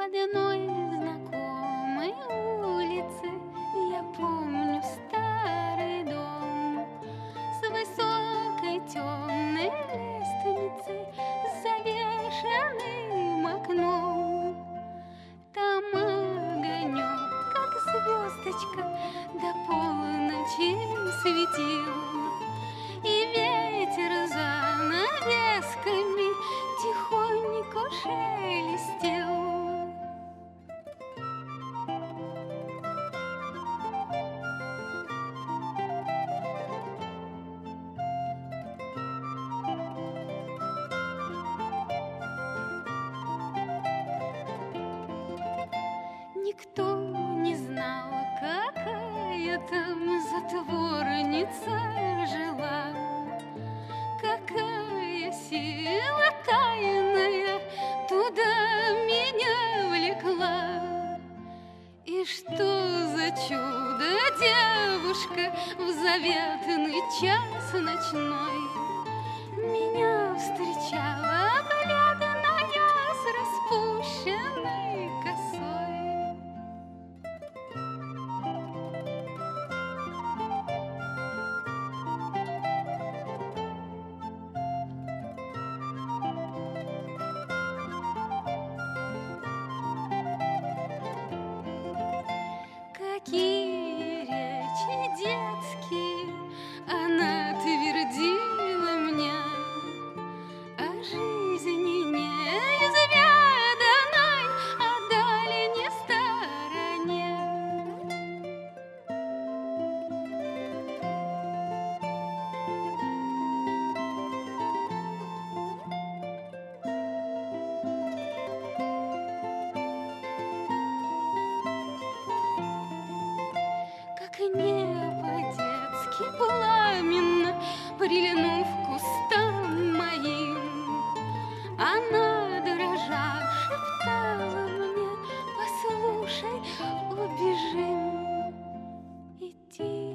одной знакомой улице я помню старый дом с высокой темной лестницей, с завешенным окном. Там огонек, как звездочка, до полночи светил, и ветер за навесками тихонько шелестел. Никто не знал, какая там затворница жила, какая сила тайная туда меня влекла. И что за чудо девушка в заветный час ночной меня встречала, бледная, с распущенной косой. Какие речи детские она твердила мне о жизни неизведанной, о дальней стороне. Как небо детски пламенно, прильнув к кустам моим, она, дрожа, шептала мне: послушай, убежим. И тихо